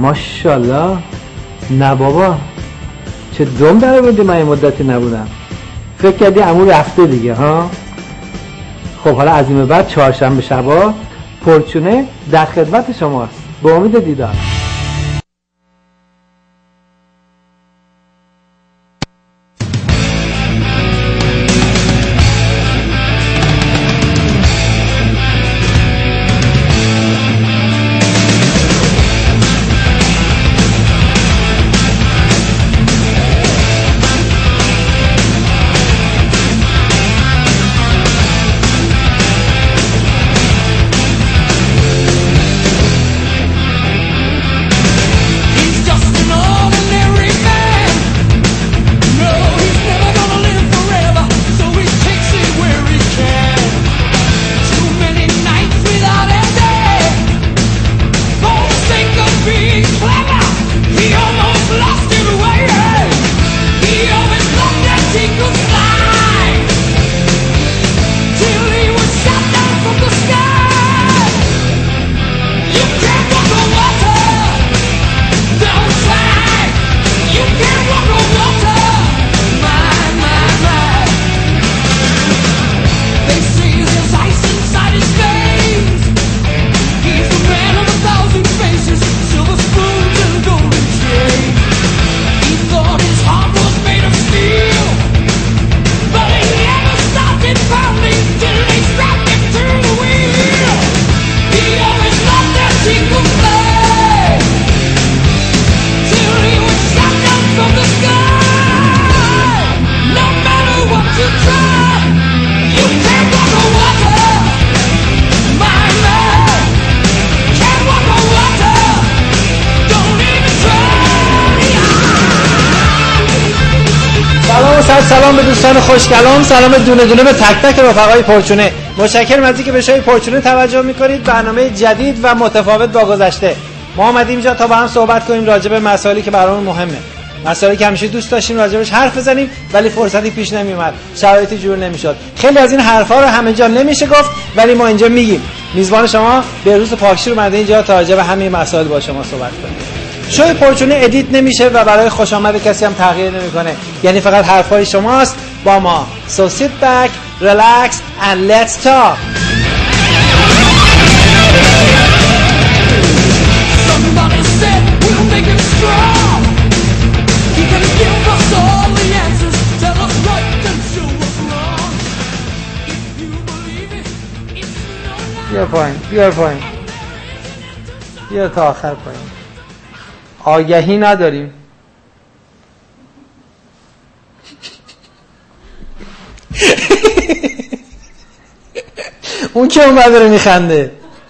ماشاءالله. نه بابا چه دم در بودی، من این مدتی نبودم. فکر کردی عمو رفته دیگه ها؟ خب حالا از این بعد چهارشنبه شبا پرچونه در خدمت شماست. به امید دیدار. سلام به دوستان خوشگلام، سلام دونه دونه به تک تک رفقای پرچونه. متشکرم از اینکه به شای پرچونه توجه میکنید. برنامه جدید و متفاوت با گذشته. ما اومدیم اینجا تا با هم صحبت کنیم راجع به مسائلی که برامون مهمه، مسائلی که همیشه دوست داشتیم راجعش حرف بزنیم ولی فرصتی پیش نمیومد، شرایطی جور نمیشد. خیلی از این حرفا رو همه جا نمیشه گفت ولی ما اینجا میگیم. میزبان شما بهروز پاکشیر اومده اینجا تا راجع به همین مسائل با شما صحبت کنیم. شوی پرچونه ادیت نمیشه و برای خوش آمد کسی هم تغییر نمیکنه، یعنی فقط حرفای شماست با ما. So sit back, relax and let's talk. Somebody said we'll make it strong. You can give us all the answers, tell us right and show us wrong. If you believe it, it's no lie. You're fine. بیا تا آخر پایین. آگهی نداریم. اون که اون داره میخنده.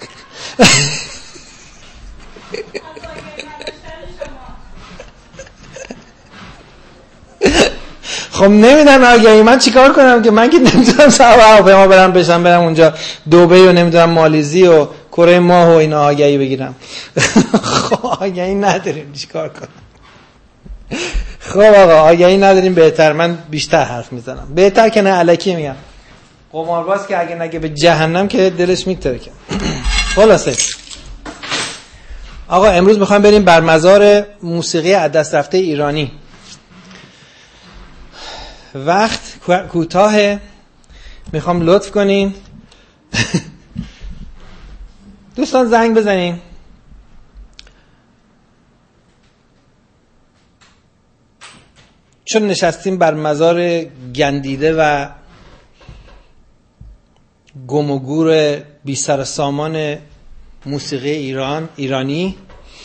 خب نمیدن آگهی، من چیکار کنم که من که نمیدونم هواپیما برم اونجا دبی و نمیدونم مالزی و کره ماه و اینا آگهی بگیرم. خب آگهی نداریم چیکار کنم؟ خب آقا آگهی نداریم، بهتر من بیشتر حرف میزنم، بهتر که نه الکی میگم. قمارباز که اگه نگه به جهنم که دلش میترکه. خلاصه آقا امروز میخوایم بریم بر مزار موسیقی از دست رفته ایرانی. وقت کوتاهه، میخوام لطف کنین دوستان زنگ بزنین. چون نشستیم بر مزار گندیده و گم و گور بی سر سامان موسیقی ایرانی.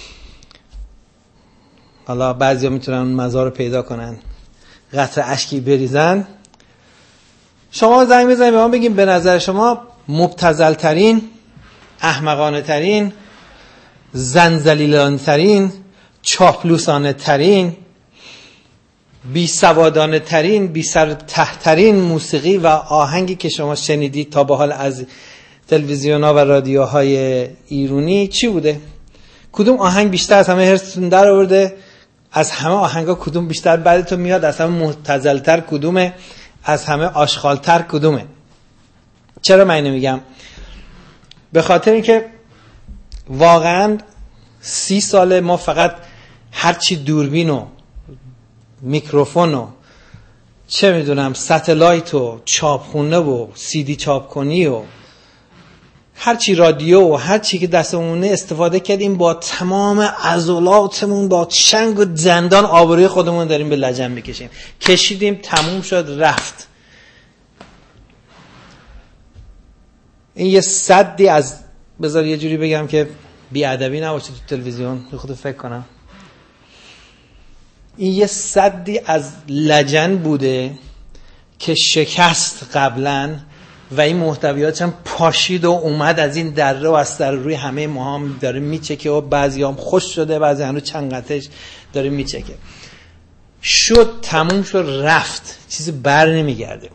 حالا بعضیا میتونن اون مزار رو پیدا کنن، قطره اشکی بریزن. شما زنگ بزنید به ما بگیم به نظر شما مبتذل ترین، احمقانه ترین، زنزلیلانه ترین، چاپلوسانه ترین، بی سوادانه ترین، بی سر ته ترین موسیقی و آهنگی که شما شنیدید تا به حال از تلویزیون‌ها و رادیوهای ایرانی چی بوده؟ کدوم آهنگ بیشتر از همه حرستون در آورده؟ از همه آهنگا کدوم بیشتر بعدتون میاد؟ از همه مبتذل‌تر کدومه؟ از همه آشغال‌تر کدومه؟ چرا من اینو میگم؟ به خاطر اینکه واقعا 30 ساله ما فقط هرچی دوربین و میکروفون و چه میدونم ستلایت و چاپخونه و CD چاپ کنی و هرچی رادیو و هرچی که دستمونه استفاده کردیم، با تمام عضلاتمون با چنگ و دندان آبروی خودمون داریم به لجن میکشیم. کشیدیم، تموم شد، رفت. این یه صدی از، بذار یه جوری بگم که بیادبی نباشه تو تلویزیون، خودت فکر کنم، این یه صدی از لجن بوده که شکست قبلا و این محتویات هم پاشید و اومد از این دره و از در روی همه ما هم داره میچکه و بعضی هم خوش شده، بعضی هم رو چند قطعش داره میچکه. شد، تموم شد، رفت، چیزی بر نمیگرده.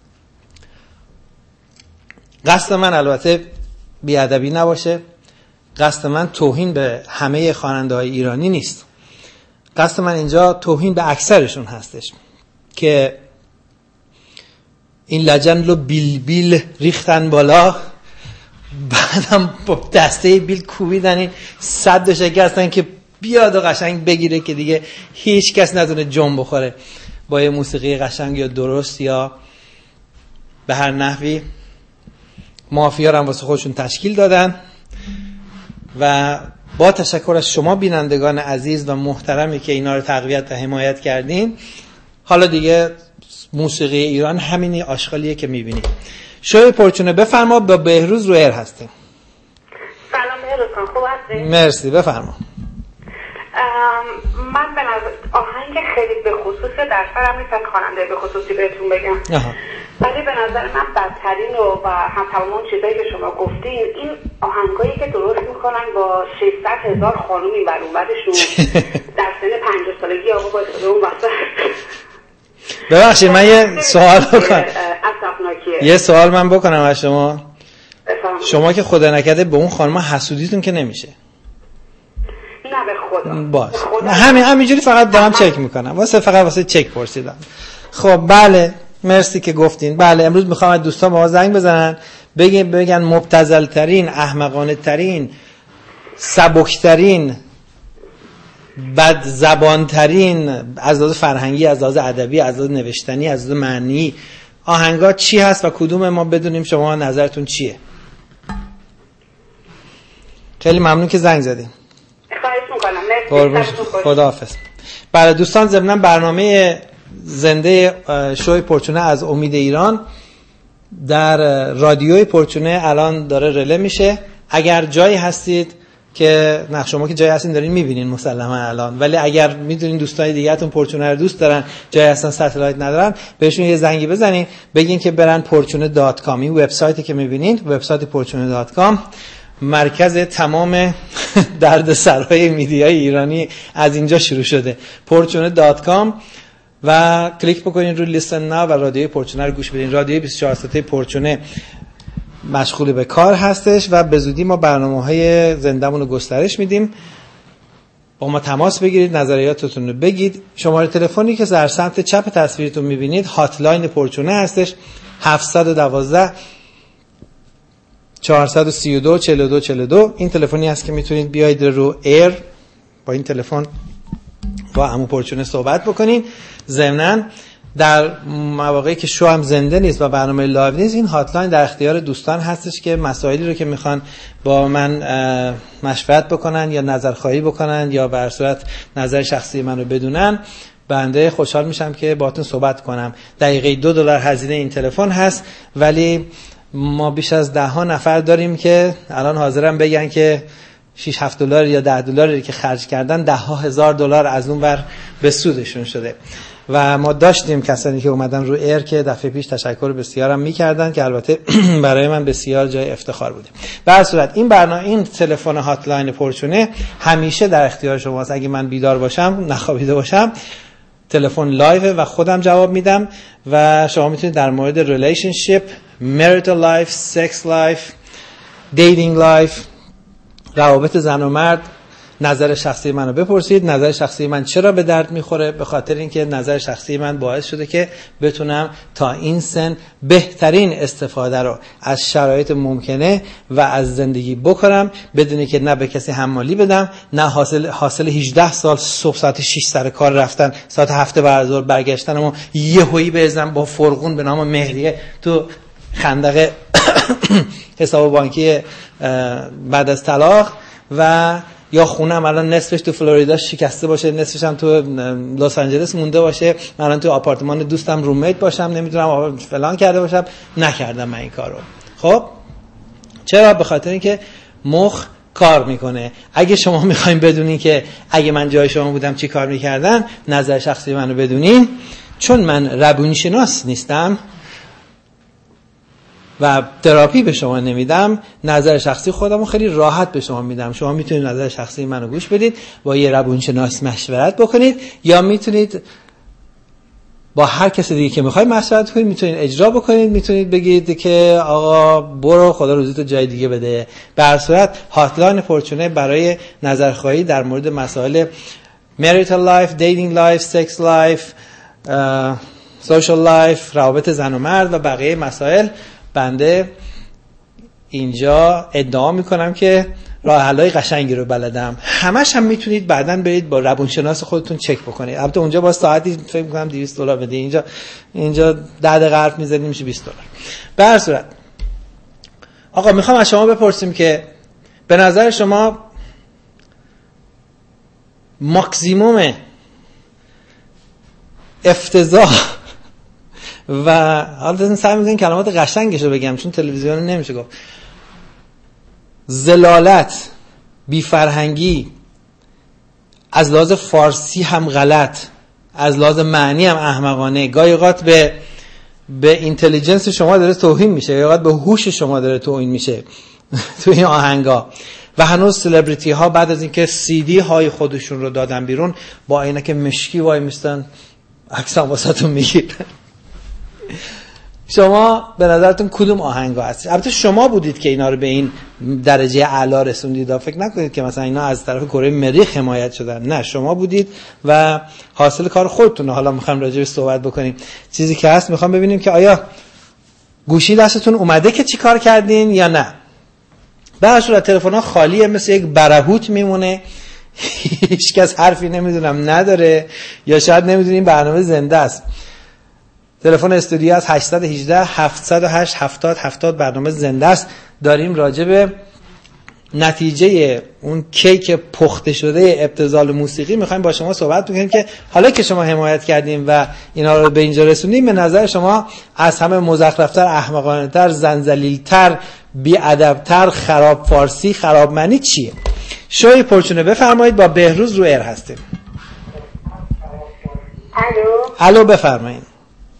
قصد من البته بیادبی نباشه، قصد من توهین به همه خواننده های ایرانی نیست، قصد من اینجا توهین به اکثرشون هستش که این لجن رو بیل ریختن بالا، بعدم با دسته بیل کوبیدن این صد شکستن که بیاد و قشنگ بگیره که دیگه هیچ کس نتونه جنب بخوره با یه موسیقی قشنگ یا درست یا به هر نحوی. مافیا رو هم واسه خودشون تشکیل دادن و با تشکر از شما بینندگان عزیز و محترمی که اینا رو تقویت و حمایت کردین، حالا دیگه موسیقی ایران همینی آشغالیه که میبینید. شوی پرچونه بفرما، با بهروز رو ایر هستیم. سلام بهروز خان، خوب هستی؟ مرسی، بفرما. من به نظر آهنگ خیلی به خصوص در سرم نیست از خواننده به خصوصی بهتون بگم، ولی به نظر من بدترین و هم تمام اون چیزایی که شما گفتین، این آهنگایی که درست میکنن با 600,000 خانوم این بر اومدشون در سن 50 سالگی آقا باید اون واسه. ببخشید من یه سوال بکنم. یه سوال من بکنم از شما. شما که خدا نکرده به اون خانم حسودیتون که نمیشه؟ نه به خدا. باش. همینجوری فقط دارم چک میکنم. فقط واسه چک پرسیدم. خب بله، مرسی که گفتین. بله، امروز میخوام از دوستان با ما زنگ بزنن بگن مبتذل ترین، احمقانه ترین، سبکترین، بد زبان ترین، از لحاظ فرهنگی، از لحاظ ادبی، از لحاظ نوشتنی، از لحاظ معنی آهنگا چی هست و کدوم ما بدونیم شما نظرتون چیه. خیلی ممنون که زنگ زدین. خواهش میکنم. خداحافظ. برای دوستان، ضمن برنامه زنده شوی پرچونه از امید ایران در رادیوی پرچونه الان داره رله میشه. اگر جایی هستید که نه، شما که جایی هستین دارین میبینین مسلما الان، ولی اگر میدونین دوستای دیگه‌تون پرچونه رو دوست دارن، جایی هستن ستلایت ندارن، بهشون یه زنگی بزنین، بگین که برن porchune.com. این وبسایتی که میبینین وبسایت porchune.com مرکز تمام دردسرای میدیای ایرانی از اینجا شروع شده. porchune.com و کلیک بکنین روی لیستن ناو و رادیوی پرچونه رو گوش بدین. رادیوی 24 ساعته پرچونه مشغول به کار هستش و به زودی ما برنامه‌های زنده‌مون رو گسترش میدیم. با ما تماس بگیرید، نظریاتتون رو بگید. شماره تلفنی که در سمت چپ تصویرتون میبینید هاتلاین پرچونه هستش، 712 432 4242. این تلفنی هست که میتونید بیاید رو ایر با این تلفن با عمو پرچونه صحبت بکنین. ضمناً در مواقعی که شو هم زنده نیست و برنامه لایو نیست، این هاتلاین در اختیار دوستان هستش که مسائلی رو که میخوان با من مشورت بکنن یا نظرخواهی بکنن یا به هر صورت نظر شخصی منو بدونن، بنده خوشحال میشم که باهاتون صحبت کنم. دقیقه $2 هزینه این تلفن هست، ولی ما بیش از 10 نفر داریم که الان حاضرن بگن که 6-7 دلار یا $10 که خرج کردن $10,000 از اون بر به سودشون شده. و ما داشتیم کسانی که اومدن رو ایر که دفعه پیش تشکر بسیارم میکردن که البته برای من بسیار جای افتخار بوده. به هر صورت این برنامه، این تلفن هاتلاین پرچونه همیشه در اختیار شماست. اگه من بیدار باشم، نخوابیده باشم، تلفن لایو و خودم جواب میدم و شما میتونید در مورد ریلیشنشیپ، marital life، sex life، dating life، روابط زن و مرد نظر شخصی منو بپرسید. نظر شخصی من چرا به درد میخوره؟ به خاطر اینکه نظر شخصی من باعث شده که بتونم تا این سن بهترین استفاده رو از شرایط ممکنه و از زندگی بکنم، بدون که نه به کسی حمالی بدم، نه حاصل 18 سال صبح ساعت 6 سر کار رفتن، ساعت 7 بعد از ظهر برگشتنمو یهویی بزنم با فرقون به نام مهریه تو خندق حساب بانکی بعد از طلاق، و یا خونم الان نصفش تو فلوریدا شکسته باشه، نصفش هم تو لس آنجلس مونده باشه، من الان تو آپارتمان دوستم روممیت باشم، نمیدونم فلان کرده باشم. نکردم من این کارو. خب چرا؟ به خاطر اینکه مخ کار میکنه. اگه شما میخواین بدونین که اگه من جای شما بودم چی کار میکردم، نظر شخصی منو بدونین. چون من روانشناس نیستم و تراپی به شما نمیدم، نظر شخصی خودمو خیلی راحت به شما میدم. شما میتونید نظر شخصی منو گوش بدید، با یه روانشناس مشورت بکنید، یا میتونید با هر کسی دیگه که میخواید مشورت کنید، میتونید اجرا بکنید، میتونید بگید که آقا برو خدا روزیتو جای دیگه بده. به هر صورت هاتلاین پرچونه برای نظرخواهی در مورد مسائل marital life, dating life, sex life, social life، روابط زن و مرد و بقیه مسائل. بنده اینجا ادعا میکنم که راه حلای قشنگی رو بلدم. همش هم میتونید بعداً برید با روانشناس خودتون چک بکنید. البته اونجا با ساعتی فکر میکنم $200 بده، اینجا 10 دقیقه حرف میزنیم میشه $20. به هر صورت آقا میخوام از شما بپرسیم که به نظر شما ماکسیموم افتضاح و حالا سعی میکنم کلمات قشنگش رو بگم چون تلویزیون نمیشه گفت، ذلالت، بیفرهنگی، از لحاظ فارسی هم غلط، از لحاظ معنی هم احمقانه، گاهی اوقات به اینتلیجنس شما داره توهین میشه، گاهی اوقات به هوش شما داره توهین میشه تو این آهنگا. و هنوز سلبریتی ها بعد از اینکه CD های خودشون رو دادن بیرون با عینک مشکی وای میستن عکس هم واسهتون میگیرن. شما به نظرتون کدوم آهنگا هست؟ البته شما بودید که اینا رو به این درجه اعلا رسوندید، فکر نکنید که مثلا اینا از طرف کره مریخ حمایت شدن. نه، شما بودید و حاصل کار خودتونه. حالا میخوام راجع به صحبت بکنیم. چیزی که هست میخوام ببینیم که آیا گوشی دستتون اومده که چی کار کردین یا نه. به هر صورت تلفن‌ها خالیه، مثل یک برهوت میمونه، هیچ کس حرفی نمیدونم نداره، یا شاید نمیدونیم برنامه زنده است. تلفن استودیو از 818 708 70 70 برنامه زنده است. داریم راجع به نتیجه اون کیک پخته شده ابتذال موسیقی میخوایم با شما صحبت بکنیم که حالا که شما حمایت کردیم و اینا رو به اینجا رسوندیم، به نظر شما از همه مزخرفتر، احمقانه‌تر، زنجلیل‌تر، بی‌ادب‌تر، خراب فارسی، خراب معنی چیه؟ شوی پرچونه بفرمایید. با بهروز رو ایر هستیم. الو بفرمایید.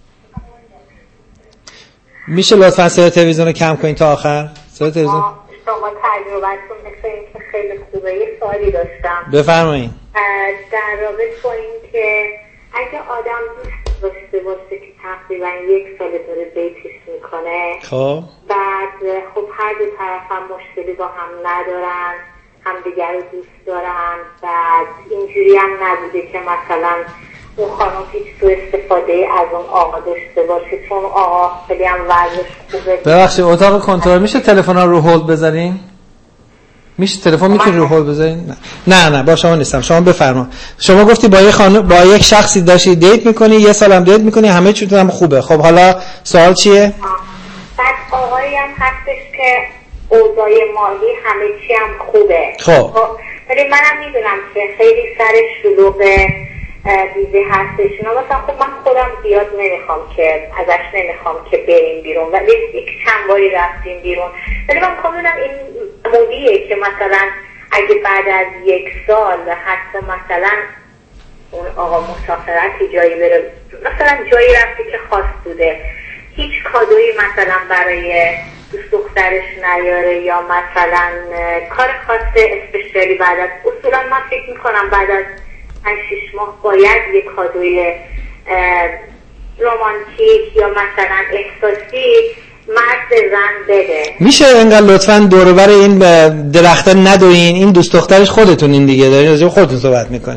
میشه لطفا صدای تلویزیون رو کم کنین تا آخر؟ صدای تلویزیون شما تجربتون مثل این که خیلی خوبه. یه سوالی داشتم. بفرمایید. در رابطه با این که اگه آدم دوست داشته باشه که تقریبا 1 سال داره دیتش میکنه، خب بعد خب هر دو طرف هم مشکلی با هم ندارن، همدیگر رو دوست دارن، بعد اینجوری هم نبوده که مثلا اون خانم هیچ سو استفاده از اون آقا داشته باشه چون آقا خیلی هم ورزش خوبه. ببخشید اتاق کنترل میشه تلفن ها رو هولد بذارین؟ میشه تلفن میتونی رو هولد بذارین؟ نه با شما نیستم. شما بفرما. شما گفتی با یک شخصی داشتی دیت میکنی، 1 سال هم دیت میکنی، همه چیتون هم خوبه. خب حالا سوال چیه؟ بعد آقایی هم هستش که اوضاع مالی همه چی هم خوبه. خب ولی منم میدونم که خیلی سرش شلوغه، بیزی هستش. مثلا خب من خودم زیاد نمیخوام که بریم بیرون، ولی چند باری رفتیم بیرون. ولی من میخوام ببینم این مودیه که مثلا اگه بعد از 1 سال حتی مثلا اون آقا مسافرتی جایی بره، مثلا جایی رفته که خاص بوده، هیچ کادویی مثلا برای دوست دخترش نیاره، یا مثلا کار خاص اسپشیالی بعد از، اصولا من فکر میکنم بعد از 5-6 ماه باید یک کادوی رمانتیک یا مثلا احساسی مرد به زن بده. میشه اینقدر لطفاً دور و بر این درختا ندوین؟ این دوست دخترش خودتونین دیگه، دارین راجع به خودتون صحبت میکنین.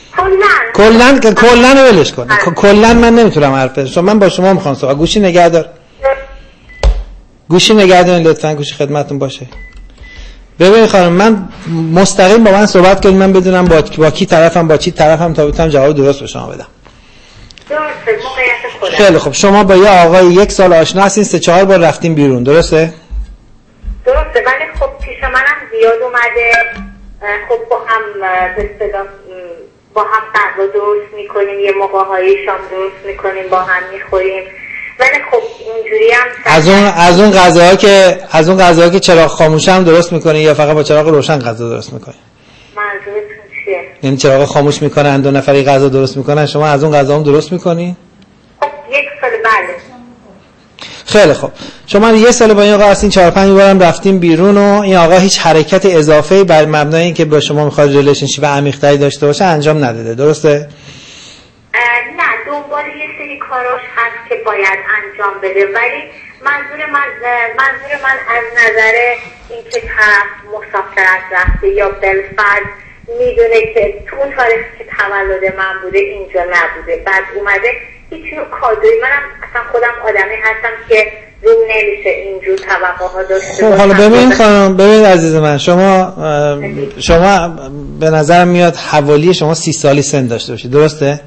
کلا ولش کن. کلا من نمیتونم حرف بزنم. من با شما میخوام صحبت. گوشی نگهدار. گوشی نگهدارین لطفاً، گوشی خدمتتون باشه. ببین خانم، من مستقیم با من صحبت کنید، من بدونم با کی طرفم، با چی طرفم، تا بتونم جواب درست به شما بدم. درسته، موقعیت خودم. خیلی خوب. شما با یه آقای 1 سال آشنا هستین، 3-4 بار رفتین بیرون، درسته؟ درسته، ولی خب پیش منم زیاد اومده. خب با هم غذا درست میکنیم، یه موقع‌هایی شام درست میکنیم، با هم میخوریم. ولی خب اینجوری هم از اون غذاها که چراغ خاموش هم درست میکنین یا فقط با چراغ روشن غذا درست میکنین؟ منظورتون چیه؟ یعنی چراغ خاموش میکنن، 2 نفری غذا درست میکنن، شما از اون غذا هم درست میکنین؟ خب 1 سال بله. خیلی خوب. شما 1 سال با این آقا هستین، 4-5 بارم رفتین بیرون و این آقا هیچ حرکت اضافه‌ای بر مبنای اینکه با شما میخواد ریلیشنشیپ عمیق‌تری داشته باشه انجام نداده، درسته؟ نه، دنبال یه سری کاراش هست که باید انجام بده، ولی منظور من از نظر اینکه طرف مسافرت رفته یا بالفرض میدونه که تو اون تاریخ که تولد من بوده اینجا نبوده، بعد اومده هیچ نوع کادویی. منم اصلا خودم آدمی هستم که روم نمیشه اینجور طبقه ها داشته باشم. حالا ببین خانم، ببین عزیز من، شما به نظر میاد حوالی شما 30 سالی سن داشته باشید، درسته؟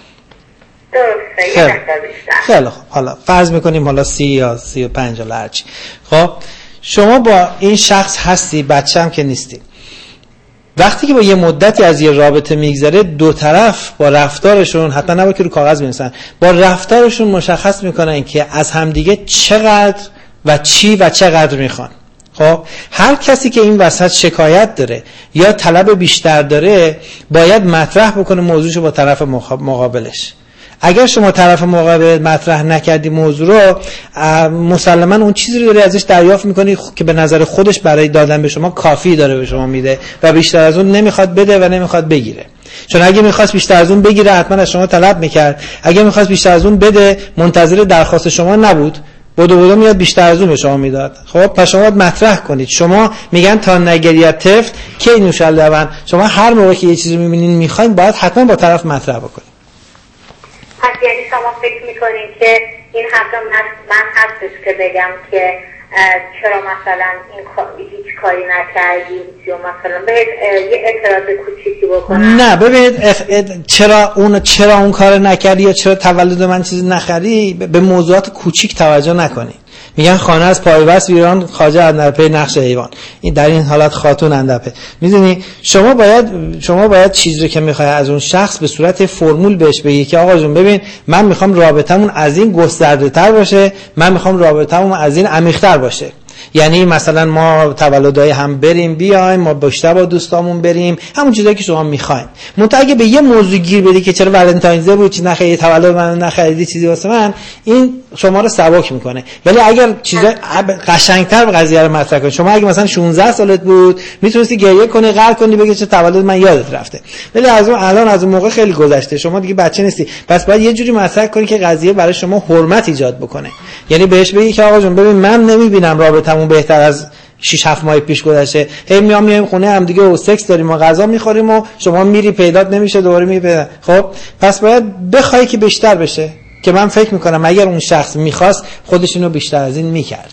درسته، خیلی خوب. حالا فرض میکنیم حالا 30 یا 35 یا هرچی. خب شما با این شخص هستی، بچه هم که نیستی. وقتی که با یه مدتی از یه رابطه میگذره، 2 طرف با رفتارشون، حتی نباید که رو کاغذ بنویسن، با رفتارشون مشخص میکنن که از همدیگه چقدر و چی و چقدر میخوان. خب هر کسی که این وسط شکایت داره یا طلب بیشتر داره باید مطرح بکنه موضوعشو با طرف مقابلش. اگر شما طرف مقابل مطرح نکردی موضوع رو، مسلما اون چیزی رو داری ازش دریافت میکنی که به نظر خودش برای دادن به شما کافی داره به شما میده و بیشتر از اون نمیخواد بده و نمیخواد بگیره. چون اگه میخواست بیشتر از اون بگیره حتما از شما طلب میکرد، اگه میخواست بیشتر از اون بده منتظر درخواست شما نبود، بدو میاد بیشتر از اون به شما میداد. خب پس شما باید مطرح کنید. شما میگن تا نگریت طفل کی نوشل لبن. شما هر موقع که یه چیزی میبینین میخواین باید حتما با طرف مطرح بکنید. پس یعنی شما فکر میکنین که این حتی من هستش که بگم که چرا مثلا هیچ کاری نکردی یا مثلا به یه اعتراض کوچیکی بکنم؟ نه ببینید، چرا اون کار نکردی یا چرا تولد من چیزی نخری، به موضوعات کوچیک توجه نکنی. میگن خانه از پایبست ویران، خواجه اندرپی نقش حیوان. این در این حالت خاتون اندرپی. میدونی شما باید چیزی رو که میخوای از اون شخص به صورت فرمول بهش بگی که آقا جون ببین، من میخوام رابطمون از این گسترده‌تر باشه، من میخوام رابطمون از این عمیق‌تر باشه. یعنی مثلا ما تولدهای هم بریم بیایم، ما بیشتر با دوستامون بریم، همون چیزایی که شما میخواین. منتها اگه به یه موضوع گیر بدی که چرا ولنتاینز بود چی نخریدی، تولد من نخریدی، چیزی واسه من، این شما رو سبک میکنه. ولی اگر چیزای قشنگتر قضیه رو مطرح کنی، شما اگه مثلا 16 سالت بود میتونستی گریه کنی، غر کنی، بگی چه تولد من یادت رفته. ولی الان از اون موقع خیلی گذشته، شما دیگه بچه نیستی. پس باید یه جوری مطرح کنی که قضیه برای شما حرمت ایجاد بکنه. یعنی بهش بگی که آقا جون ببین، من نمیبینم رابطمون بهتر از 6-7 ماه پیش گذشته. هی میایم خونه هم دیگه و سکس داریم و غذا میخوریم و شما میری پیدات نمیشه، دوباره میری پیدا. خب پس باید بخوای که بیشتر بشه، که من فکر میکنم اگر اون شخص میخواست خودش اینو بیشتر از این میکرد.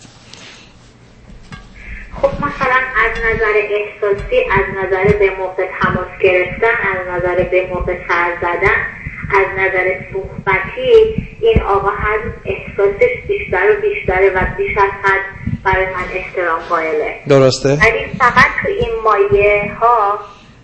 خب مثلا از نظر احساسی، از نظر به موقع تماس گرفتن، از نظر به موقع سر زدن، از نظر صحبتی، این آقا هر احساسش بیشتر و بیشتره و بیش از حد برای من احترام قائله. درسته. ولی فقط تو این مایه ها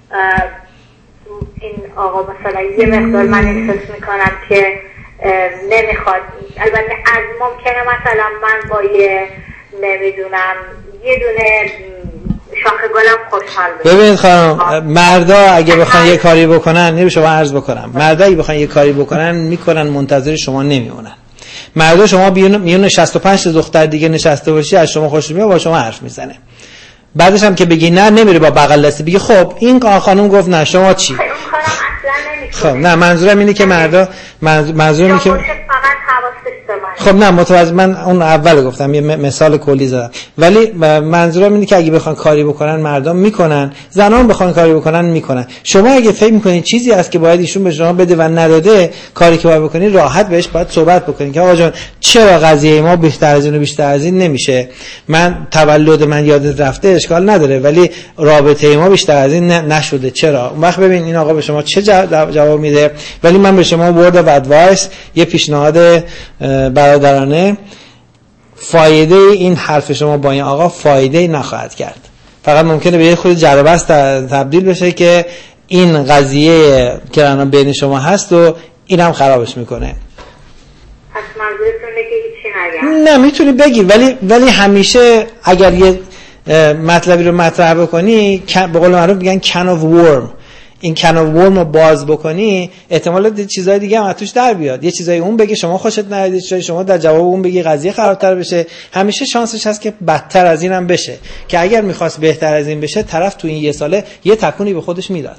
این آقا مثلا یه مقدار من احساس میکنم که نمیخواد. البته از ممکنه مثلا من با یه نمیدونم یه دونه شاخه گلم خوشحال بشه. ببینید خانم، مردا اگه بخوان یه کاری بکنن، نمیشه شما عرض بکنم، مردا اگه بخوان یه کاری بکنن میکنن، منتظر شما نمیمونن. مردا شما میون 65 دختر دیگه نشسته باشی، از شما خوشش میاد، با شما حرف میزنه. بعدش هم که بگی نه، نمیره با بغل دستی بگی خب این خانم گفت نه، شما چی؟ اون کارم اصلا نمیکنه. خب نه، منظورم اینه که مردا منظورم اینه که فقط حواسش به من خب نه متوجه، من اون اول گفتم یه مثال کلی زدم، ولی منظورم اینه که اگه بخوان کاری بکنن مردم میکنن، زنان بخوان کاری بکنن میکنن. شما اگه فکر میکنین چیزی هست که باید ایشون به شما بده و نداده، کاری که باید بکنین راحت بهش باید صحبت بکنین که آقا جان چرا قضیه ما بیشتر از این و بیشتر از این نمیشه؟ من تولد من یادت رفته اشکال نداره، ولی رابطه ما بیشتر از این نشده، چرا؟ اون وقت ببین این آقا به شما چه جواب میده. ولی من به شما word of advice، یه پیشنهاد برادرانه، فایده این حرف شما با این آقا فایده نخواهد کرد، فقط ممکنه به یه خود جربست تبدیل بشه که این قضیه که الان بین شما هست و اینم خرابش میکنه. پس منظورتون اینه که هیچی نگم؟ نه میتونی بگی، ولی همیشه اگر یه مطلبی رو مطرح بکنی، به قول معروف میگن can of worm، این can of worm رو باز بکنی، احتمال چیزای دیگه هم از توش در بیاد. یه چیزای اون بگه شما خوشت نیاد، یه چیزای شما در جواب اون بگی قضیه خرابتر بشه. همیشه شانسش هست که بدتر از اینم بشه، که اگر میخواست بهتر از این بشه، طرف تو این یه ساله یه تکونی به خودش میداد.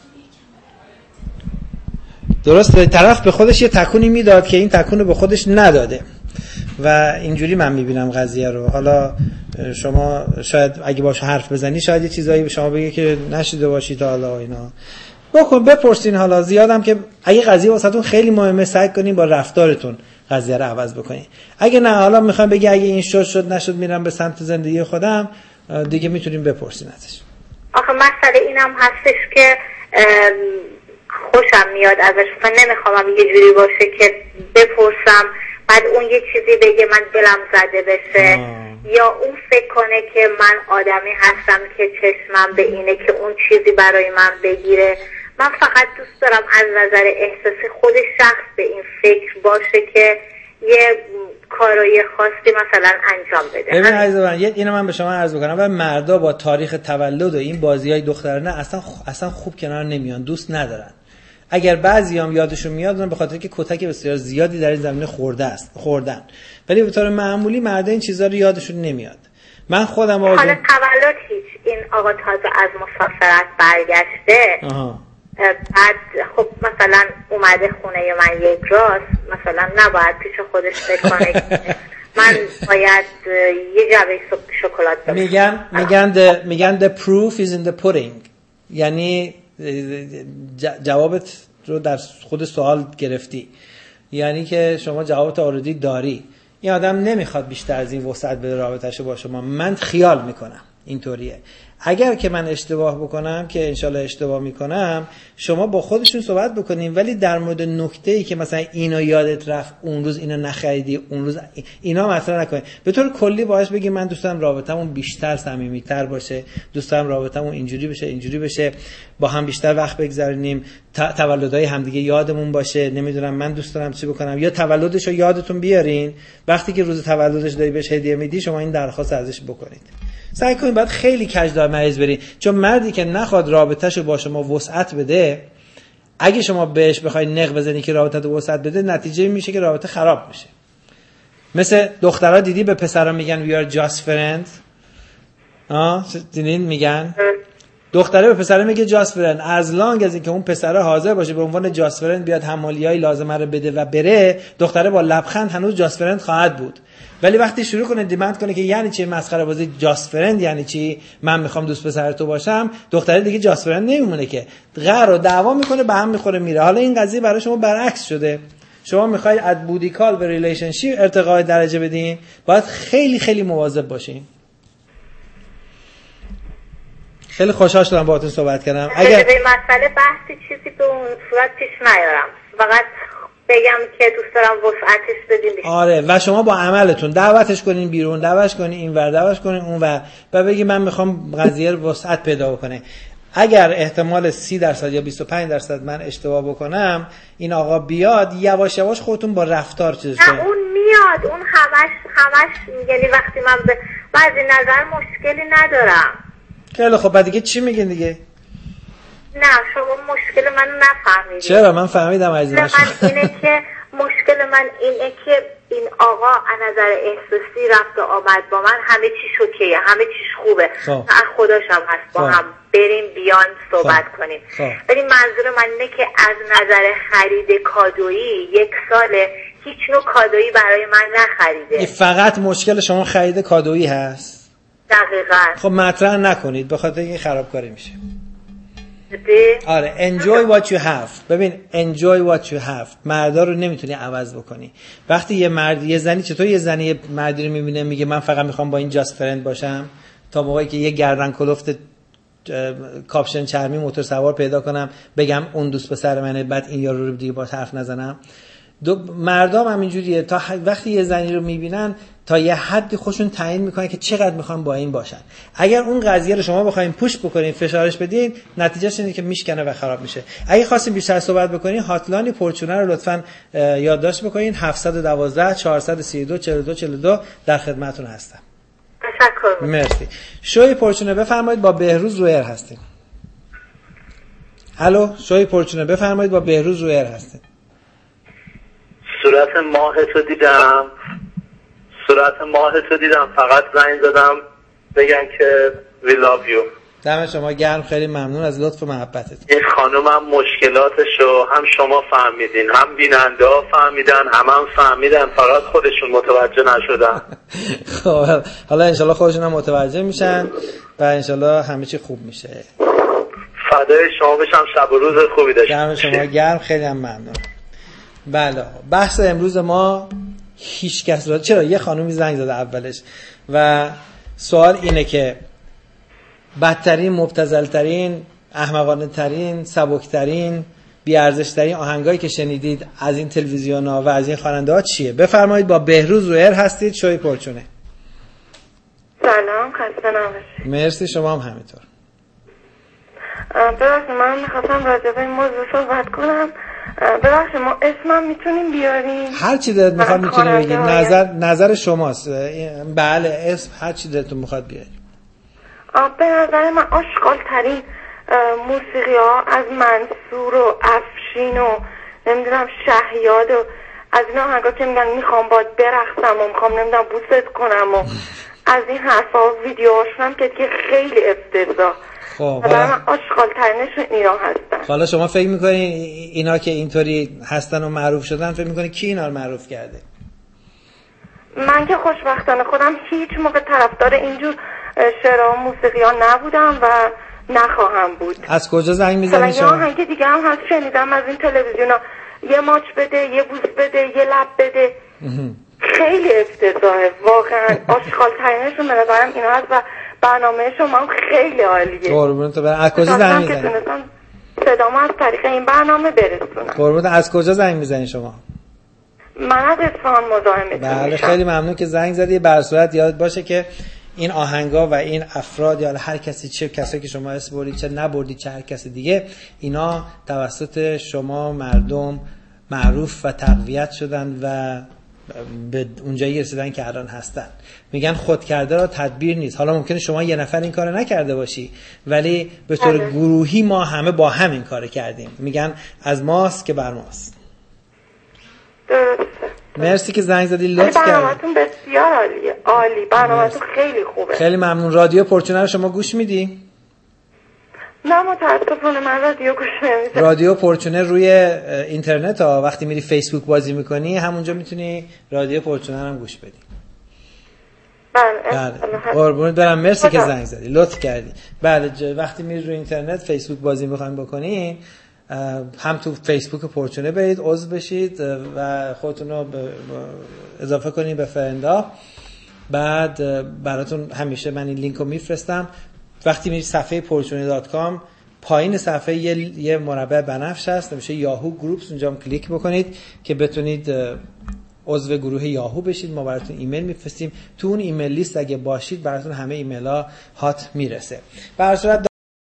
درسته؟ طرف به خودش یه تکونی میداد که این تکون به خودش نداده و اینجوری من میبینم قضیه رو. حالا شما شاید اگه باشه حرف بزنی شاید یه چیزایی به شما بگه که نشیده باشی تا حالا اینا. بپرسین. حالا زیادم که اگه قضیه واسهتون خیلی مهمه، سعی کنین با رفتارتون قضیه رو عوض بکنین. اگه نه، حالا میخوام بگی اگه این شد نشد میرم به سمت زندگی خودم، دیگه میتونین بپرسین ازش. آخه مسئله اینم هستش که خوشم میاد ازش، من نمیخوام یه جوری باشه که بپرسم بعد اون یه چیزی بگه من دلم زده بشه، یا اون فکر کنه که من آدمی هستم که چشمم به اینه که اون چیزی برای من بگیره. من فقط دوست دارم از نظر احساسی خود شخص به این فکر باشه که یه کارای خاصی مثلا انجام بده. ببین عزیزم، اینو من به شما عرض بکنم، و مردا با تاریخ تولد و این بازیای دخترانه اصلا خوب کنار نمیان، دوست ندارن. اگر بعضیام یادشون میاد به خاطر که کتک بسیار زیادی در این زمینه خوردن، ولی به طور معمولی مردا این چیزا رو یادشون نمیاد. من خودم حالا تولد هیچ، این آقا تازه از مسافرت برگشته، بعد خب مثلا اومده خونه من یک راست، مثلا نباید پیش خودش فکر کنه که من باید یه جعبه شکلات بخورم. میگن the proof is in the pudding، یعنی جوابت رو در خود سوال گرفتی، یعنی که شما جوابت آردی داری. این آدم نمیخواد بیشتر از این وسعت بده رابطه‌شو با شما. من خیال میکنم اینطوریه. اگر که من اشتباه بکنم، که انشالله اشتباه میکنم، شما با خودشون صحبت بکنین، ولی در مورد نکته‌ای که مثلا اینو یادت رفت، اون روز اینو نخریدی، اون روز اینا مطرح نکنین. به طور کلی باهاش بگی من دوست دارم رابطمون بیشتر صمیمیت‌تر باشه، دوست دارم رابطمون اینجوری بشه، با هم بیشتر وقت بگذرونیم، تولدهای همدیگه یادمون باشه، نمیدونم من دوست دارم چی بکنم، یا تولدشو یادتون بیارین، وقتی که روز تولدش داری بهش هدیه میدی شما این درخواست ازش بکنید. سعی کنید بعد خیلی کجدار مریض برید، چون مردی که نخواد رابطه‌شو با شما وسعت بده، اگه شما بهش بخواید نق بزنی که رابطه رو وسعت بده، نتیجه میشه که رابطه خراب میشه. مثل دخترها دیدی به پسرا میگن we are just friends، دیدین میگن دختره به پسره میگه just friend، از لانگ از اینکه اون پسره حاضر باشه به عنوان just friend بیاد حمالیای لازمه رو بده و بره، دختره با لبخند هنوز just friend خواهد بود. ولی وقتی شروع کنه دیمند کنه که یعنی چی مسخره بازی just friend، یعنی چی من میخوام دوست پسر تو باشم، دختره دیگه just friend نمیمونه که قهر و دعوا میکنه، به هم میخوره میره. حالا این قضیه برای شما برعکس شده، شما میخواید از بودیکال به ریلیشنشیپ ارتقای درجه بدین، باید خیلی خیلی مواظب باشین. خیلی خوشحال شدم باهاتون صحبت کردم. اگر به مسئله بحثی چیزی به اون صورت پیش نیارم، فقط بگم که دوست دارم وسعتش بدین. آره، و شما با عملتون دعوتش کنین بیرون، دعوتش کنین اینور، دعوتش کنین اونور، و بگی من میخوام قضیه رو وسعت پیدا بکنه. اگر احتمال 30% یا 25% من اشتباه بکنم، این آقا بیاد، یواش یواش خودتون با رفتار چیزش کنین. نه اون میاد، اون همش یعنی وقتی من به بعضی نظر مشکلی ندارم. خیلی خب، بعد دیگه چی میگین دیگه؟ نه شما مشکل منو نفهمیدید. چرا؟ من فهمیدم عزیزم. اینه که مشکل من اینه که این آقا از نظر احساسی رفت و آمد با من، همه چیش اوکیه، همه چیش خوبه، از خداش هم هست، با هم بریم بیان صحبت کنیم. ولی منظور من اینه که از نظر خرید کادویی 1 ساله هیچ نوع کادویی برای من نخریده. فقط مشکل شما خرید کادویی هست؟ دقیقاً. خب مطرح نکنید به خاطر اینکه خرابکاری میشه. آره enjoy what you have. ببین enjoy what you have. مردا رو نمیتونی عوض بکنی. وقتی یه مرد یه زنی، چطور یه زنی یه مردی رو میبینه میگه من فقط میخوام با این جاست فرند باشم تا موقعی که یه گردن کلفت کاپشن چرمی موتور سوار پیدا کنم بگم اون دوست پسر منه، بعد این یارو رو دیگه با حرف نزنم. مردم هم اینجوریه، تا وقتی یه زنی رو میبینن تا یه حدی خودشون تعیین میکنن که چقدر میخوان با این باشن. اگر اون قضیه رو شما بخواید پوش بکنین، فشارش بدین، نتیجهش اینه که میشکنه و خراب میشه. اگه خواستین بیشتر صحبت بکنین، هاتلاین پورچونه رو لطفاً یادداشت بکنین. 712 432 42 42 در خدمتتون هستم. تشکر. مرسی. شوی پورچونه بفرمایید، با بهروز رویر هستیم. الو، شوی پورچونه بفرمایید، با بهروز رویر هستیم. صورت ماهتو دیدم فقط زنگ زدم بگن که we love you. دم شما گرم، خیلی ممنون از لطف و محبتتون. این خانم هم مشکلاتشو هم شما فهمیدین، هم بیننده ها فهمیدن، هم فهمیدن، فقط خودشون متوجه نشدن. خب حالا انشالله خودشون هم متوجه میشن و انشالله همه چی خوب میشه. فدای شما بشم، شب و روز خوبی داشته دم شما گرم، خیلی هم ممنون. بله بحث امروز ما هیچ کس را، چرا یه خانومی زنگ زده اولش و سوال اینه که بدترین، مبتذلترین، احمقانه ترین، سبکترین، بیارزش ترین آهنگایی که شنیدید از این تلویزیونا و از این خواننده ها چیه؟ بفرمایید، با بهروز رویر هستید، شوی پرچونه. سلام، خسته نباشید. مرسی، شما هم همینطور. ببخشید من میخواستم راجع به این موضوع صحبت کنم. ببخشید ما اسمم میتونیم بیاریم؟ هر چی دلت میخواد میتونی بگید، نظر شماست. بله اسم هر چی دلتون میخواد بیارید. به نظر من آشغال ترین موسیقی ها از منصور و افشین و نمیدونم شهیاد و از این آهنگا که میگن میخوام باید برقصم و میخوام نمیدونم بوست کنم و از این حرفا و ویدیوهاشون هم که خیلی افتضاح. خب حالا من آشغال ترینشون اینا هستن. حالا شما فکر میکنین اینا که اینطوری هستن و معروف شدن، فکر میکنین کی اینا رو معروف کرده؟ من که خوشبختانه خودم هیچ موقع طرفدار اینجور شعرها و موسیقی ها نبودم و نخواهم بود. از کجا زنگ میزنی شما؟ یه آهنگ دیگه هم هست شنیدم از این تلویزیونا، یه ماچ بده، یه بوس بده، یه لب بده. خیلی افتضاحه واقعا. آشغال ترینشون به نظرم اینا هست و برنامه شما هم خیلی عالیه. قربونت برم. از کجا زنگ میزنی؟ صدامو از طریق این برنامه برسونم. قربونت. از کجا زنگ میزنی شما؟ من از اصفهان مزاحمتون بله خیلی ممنون که زنگ زدی. بر صورت یاد باشه که این آهنگا و این افراد یا هر کسی، چه کسی که شما اسم بردید چه نبردید چه هر کسی دیگه، اینا توسط شما مردم معروف و تقویت شدن و به اونجایی رسیدن که الان هستن. میگن خود کرده را تدبیر نیست. حالا ممکنه شما یه نفر این کارو نکرده باشی، ولی به طور گروهی ما همه با هم این کارو کردیم. میگن از ماست که بر ماست. درسته. مرسی که زنگ زدی، لطف کردی. برنامه‌تون بسیار عالیه. عالی. برنامه‌تون خیلی خوبه. خیلی ممنون. رادیو پورچونه رو شما گوش میدی؟ نه متاسفانه من رادیو گوش نمیدم. رادیو پورچونه روی اینترنت ها، وقتی میری فیسبوک بازی میکنی همونجا میتونی رادیو پورچونه رو هم گوش بدی. بله. قربونت برم. مرسی که زنگ زدی، لطف کردی. بله وقتی میری روی اینترنت فیسبوک بازی میخواین بکنین، هم تو فیسبوک پورچونه برید، عضو بشید و خودتون رو اضافه کنید به فرندا. بعد براتون همیشه من این لینک رو میفرستم. وقتی میرید صفحه porchune.com پایین صفحه یه مربع بنفش هست نمیشه یاهو گروپس، اونجا هم کلیک بکنید که بتونید عضو گروه یاهو بشید. ما براتون ایمیل میفرستیم، تو اون ایمیل لیست اگه باشید براتون همه ایمیل ها هات میرسه. به هر صورت